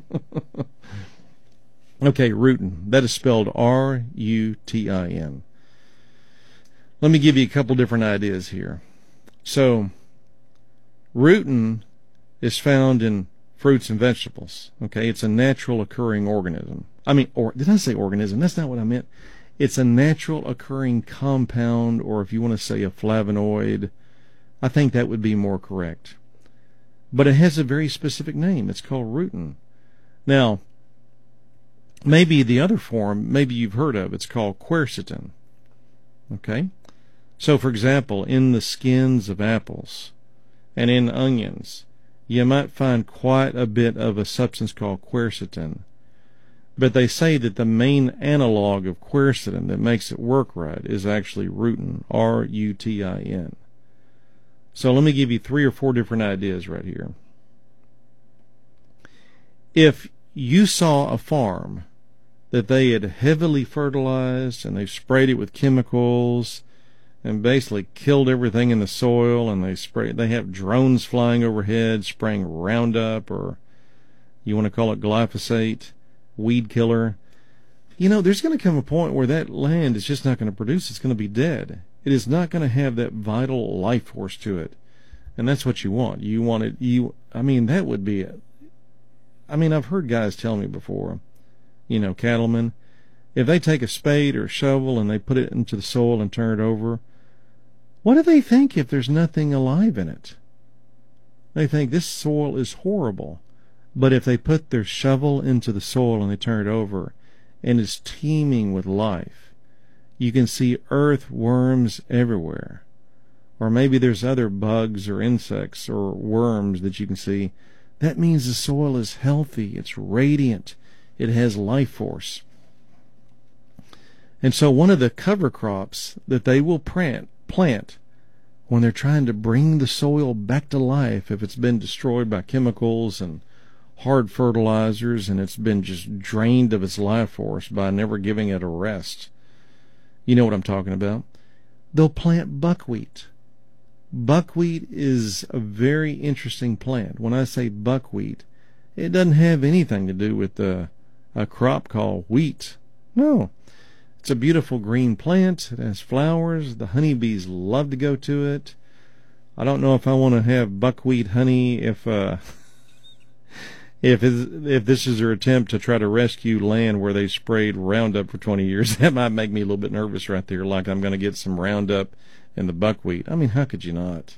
Okay, rootin'. That is spelled R-U-T-I-N. Let me give you a couple different ideas here. So, rootin' is found in fruits and vegetables. Okay, it's a natural occurring organism. Did I say organism? That's not what I meant. It's a natural occurring compound, or if you want to say a flavonoid, I think that would be more correct. But it has a very specific name. It's called rootin'. Now, maybe the other form, maybe you've heard of, it's called quercetin. Okay? So, for example, in the skins of apples and in onions, you might find quite a bit of a substance called quercetin. But they say that the main analog of quercetin that makes it work right is actually rootin, R-U-T-I-N. So let me give you 3 or 4 different ideas right here. If you saw a farm that they had heavily fertilized and they sprayed it with chemicals and basically killed everything in the soil, and they have drones flying overhead spraying Roundup, or you want to call it glyphosate, weed killer, you know, there's going to come a point where that land is just not going to produce. It's going to be dead. It is not going to have that vital life force to it. And that's what you want. You want it, that would be it. I've heard guys tell me before, cattlemen, if they take a spade or a shovel and they put it into the soil and turn it over, what do they think if there's nothing alive in it? They think this soil is horrible. But if they put their shovel into the soil and they turn it over and it's teeming with life, you can see earthworms everywhere. Or maybe there's other bugs or insects or worms that you can see. That means the soil is healthy, it's radiant, it has life force. And so one of the cover crops that they will plant when they're trying to bring the soil back to life, if it's been destroyed by chemicals and hard fertilizers and it's been just drained of its life force by never giving it a rest. You know what I'm talking about? They'll plant buckwheat. Buckwheat is a very interesting plant. When I say buckwheat, it doesn't have anything to do with a crop called wheat. No. It's a beautiful green plant. It has flowers. The honeybees love to go to it. I don't know if I want to have buckwheat honey if this is their attempt to try to rescue land where they sprayed Roundup for 20 years. That might make me a little bit nervous right there, like I'm going to get some Roundup in the buckwheat. How could you not?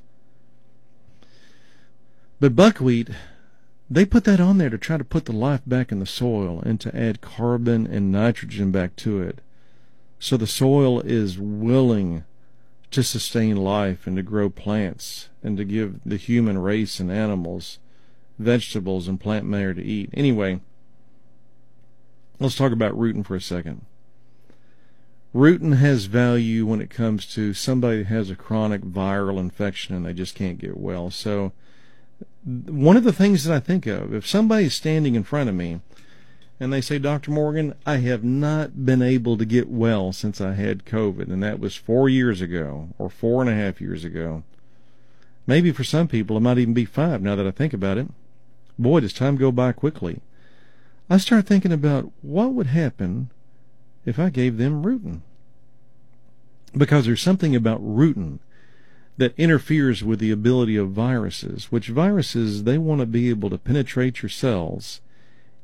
But buckwheat, they put that on there to try to put the life back in the soil and to add carbon and nitrogen back to it. So the soil is willing to sustain life and to grow plants and to give the human race and animals vegetables and plant matter to eat. Anyway, let's talk about rootin' for a second. Rootin' has value when it comes to somebody that has a chronic viral infection and they just can't get well. So one of the things that I think of, if somebody's standing in front of me and they say, Dr. Morgan, I have not been able to get well since I had COVID, and that was 4 years ago or 4.5 years ago. Maybe for some people it might even be 5 now that I think about it. Boy, does time go by quickly. I start thinking about what would happen if I gave them rootin'. Because there's something about rootin' that interferes with the ability of viruses, which viruses, they want to be able to penetrate your cells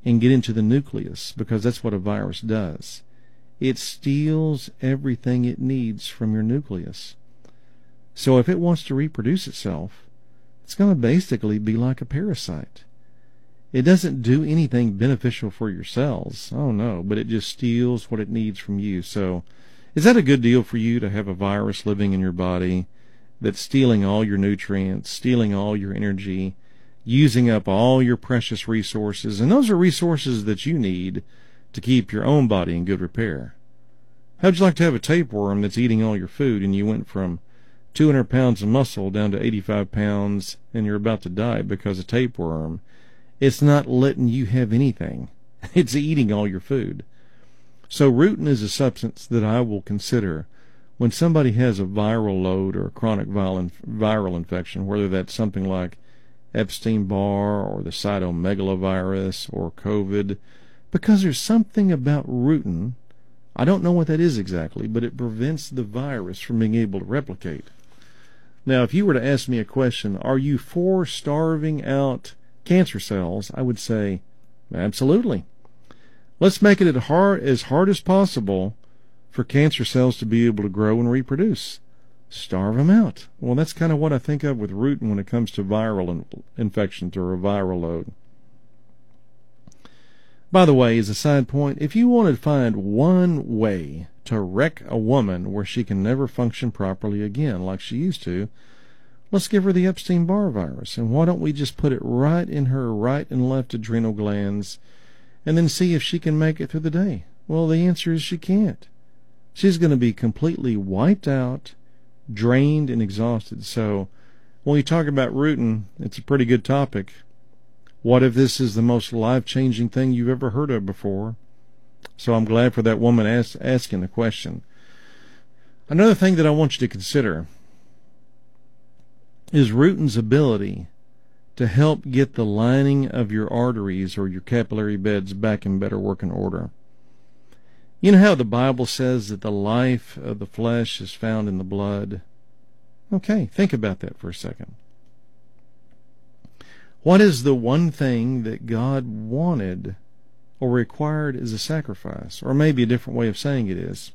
and get into the nucleus, because that's what a virus does. It steals everything it needs from your nucleus. So if it wants to reproduce itself, it's going to basically be like a parasite. It doesn't do anything beneficial for your cells. Oh no, but it just steals what it needs from you. So is that a good deal for you to have a virus living in your body that's stealing all your nutrients, stealing all your energy, using up all your precious resources? And those are resources that you need to keep your own body in good repair. How'd you like to have a tapeworm that's eating all your food, and you went from 200 pounds of muscle down to 85 pounds and you're about to die because of tapeworm? It's not letting you have anything. It's eating all your food. So rutin is a substance that I will consider when somebody has a viral load or a chronic viral infection, whether that's something like Epstein-Barr or the cytomegalovirus or COVID, because there's something about rutin, I don't know what that is exactly, but it prevents the virus from being able to replicate. Now, if you were to ask me a question, are you for starving out cancer cells, I would say, absolutely. Let's make it as hard as possible for cancer cells to be able to grow and reproduce. Starve them out. Well, that's kind of what I think of with rutin when it comes to viral infections or a viral load. By the way, as a side point, if you want to find one way to wreck a woman where she can never function properly again like she used to, let's give her the Epstein-Barr virus. And why don't we just put it right in her right and left adrenal glands and then see if she can make it through the day? Well, the answer is she can't. She's going to be completely wiped out, drained, and exhausted. So when you talk about rutin, it's a pretty good topic. What if this is the most life-changing thing you've ever heard of before? So I'm glad for that woman asking the question. Another thing that I want you to consider is rutin's ability to help get the lining of your arteries or your capillary beds back in better working order. You know how the Bible says that the life of the flesh is found in the blood? Okay, think about that for a second. What is the one thing that God wanted or required as a sacrifice? Or maybe a different way of saying it is,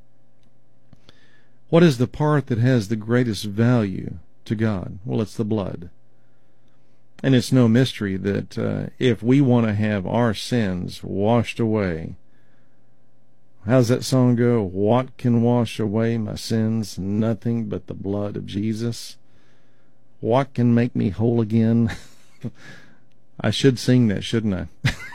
what is the part that has the greatest value to God? Well, it's the blood. And it's no mystery that if we want to have our sins washed away, how's that song go? What can wash away my sins? Nothing but the blood of Jesus. What can make me whole again? I should sing that, shouldn't I?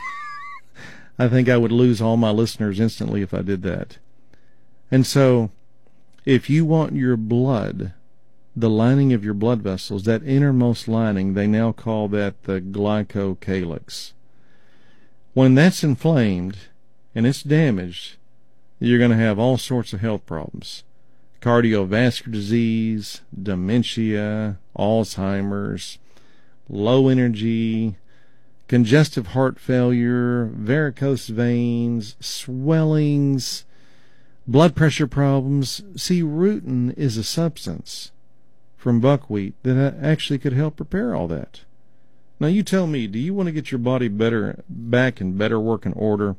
I think I would lose all my listeners instantly if I did that. And so, if you want your blood, the lining of your blood vessels, that innermost lining, they now call that the glycocalyx. When that's inflamed and it's damaged, you're going to have all sorts of health problems. Cardiovascular disease, dementia, Alzheimer's, low energy, congestive heart failure, varicose veins, swellings, blood pressure problems. See, rutin is a substance from buckwheat that actually could help repair all that. Now you tell me, do you want to get your body back in better working order?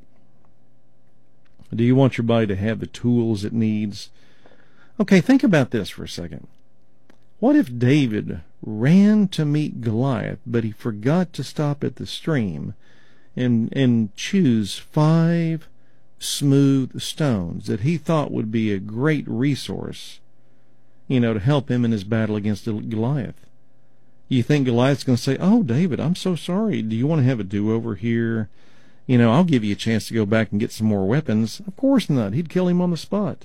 Do you want your body to have the tools it needs? Okay, think about this for a second. What if David ran to meet Goliath, but he forgot to stop at the stream and choose 5 smooth stones that he thought would be a great resource, to help him in his battle against Goliath? You think Goliath's going to say, "Oh, David, I'm so sorry. Do you want to have a do-over here? I'll give you a chance to go back and get some more weapons." Of course not. He'd kill him on the spot.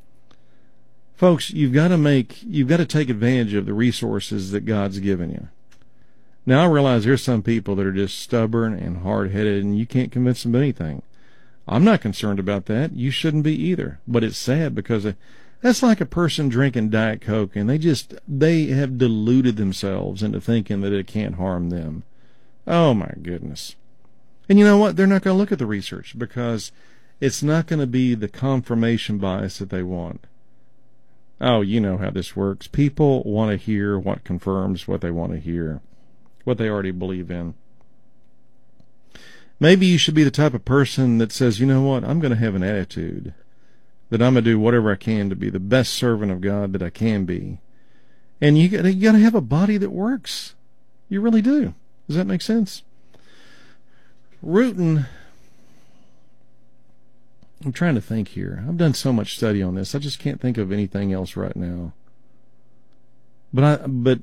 Folks, you've got to take advantage of the resources that God's given you. Now, I realize there's some people that are just stubborn and hard-headed, and you can't convince them of anything. I'm not concerned about that. You shouldn't be either. But it's sad because that's like a person drinking Diet Coke, and they have deluded themselves into thinking that it can't harm them. Oh, my goodness. And you know what? They're not going to look at the research because it's not going to be the confirmation bias that they want. Oh, you know how this works. People want to hear what confirms what they want to hear, what they already believe in. Maybe you should be the type of person that says, you know what, I'm going to have an attitude that I'm going to do whatever I can to be the best servant of God that I can be. And you got to have a body that works. You really do. Does that make sense? Rootin', I'm trying to think here. I've done so much study on this. I just can't think of anything else right now. But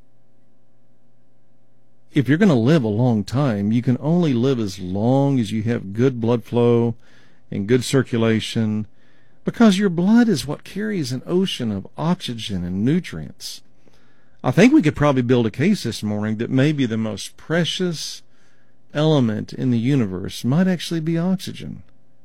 if you're going to live a long time, you can only live as long as you have good blood flow and good circulation, because your blood is what carries an ocean of oxygen and nutrients. I think we could probably build a case this morning that maybe the most precious element in the universe might actually be oxygen.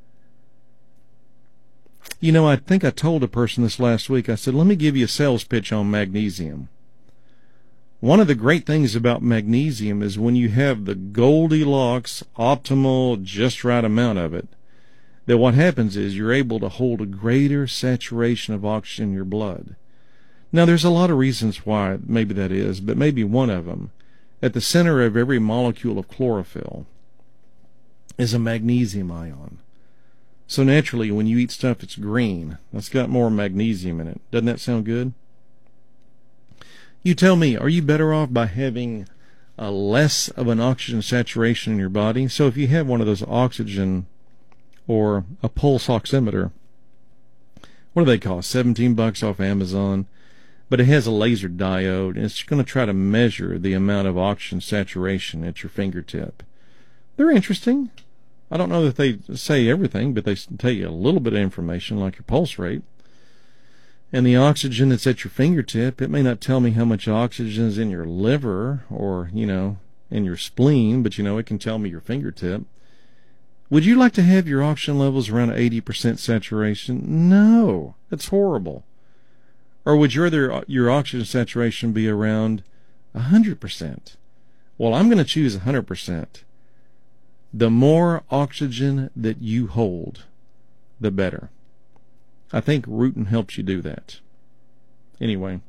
You know, I think I told a person this last week. I said, let me give you a sales pitch on magnesium. One of the great things about magnesium is when you have the Goldilocks, optimal, just right amount of it, that what happens is you're able to hold a greater saturation of oxygen in your blood. Now, there's a lot of reasons why maybe that is, but maybe one of them, at the center of every molecule of chlorophyll, is a magnesium ion. So naturally, when you eat stuff that's green, that's got more magnesium in it. Doesn't that sound good? You tell me, are you better off by having less of an oxygen saturation in your body? So if you have one of those oxygen or a pulse oximeter, what do they cost? $17 off Amazon. But it has a laser diode, and it's going to try to measure the amount of oxygen saturation at your fingertip. They're interesting. I don't know that they say everything, but they tell you a little bit of information, like your pulse rate. And the oxygen that's at your fingertip, it may not tell me how much oxygen is in your liver or, in your spleen, but, it can tell me your fingertip. Would you like to have your oxygen levels around 80% saturation? No, that's horrible. Or would you rather your oxygen saturation be around 100%? Well, I'm going to choose 100%. The more oxygen that you hold, the better. I think Rootin' helps you do that. Anyway,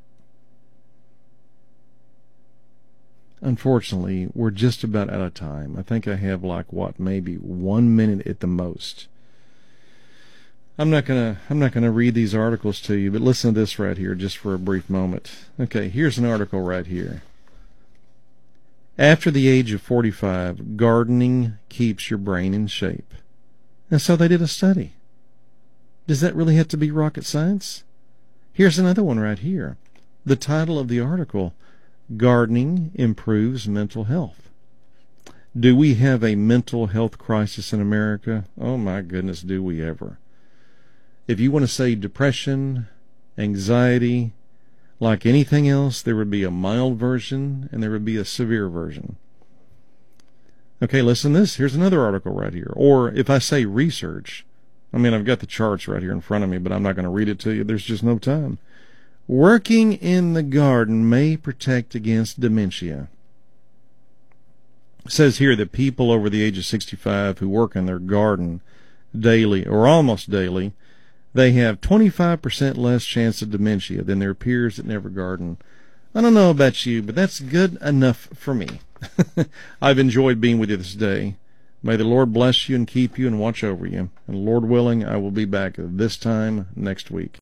unfortunately, we're just about out of time. I think I have maybe 1 minute at the most. I'm not gonna read these articles to you, but listen to this right here just for a brief moment. Okay, here's an article right here. After the age of 45, gardening keeps your brain in shape. And so they did a study. Does that really have to be rocket science? Here's another one right here. The title of the article, Gardening Improves Mental Health. Do we have a mental health crisis in America? Oh my goodness, do we ever. If you want to say depression, anxiety, like anything else, there would be a mild version and there would be a severe version. Okay, listen to this. Here's another article right here. Or if I say research, I've got the charts right here in front of me, but I'm not going to read it to you. There's just no time. Working in the garden may protect against dementia. It says here that people over the age of 65 who work in their garden daily or almost daily, they have 25% less chance of dementia than their peers that never garden. I don't know about you, but that's good enough for me. I've enjoyed being with you this day. May the Lord bless you and keep you and watch over you. And Lord willing, I will be back this time next week.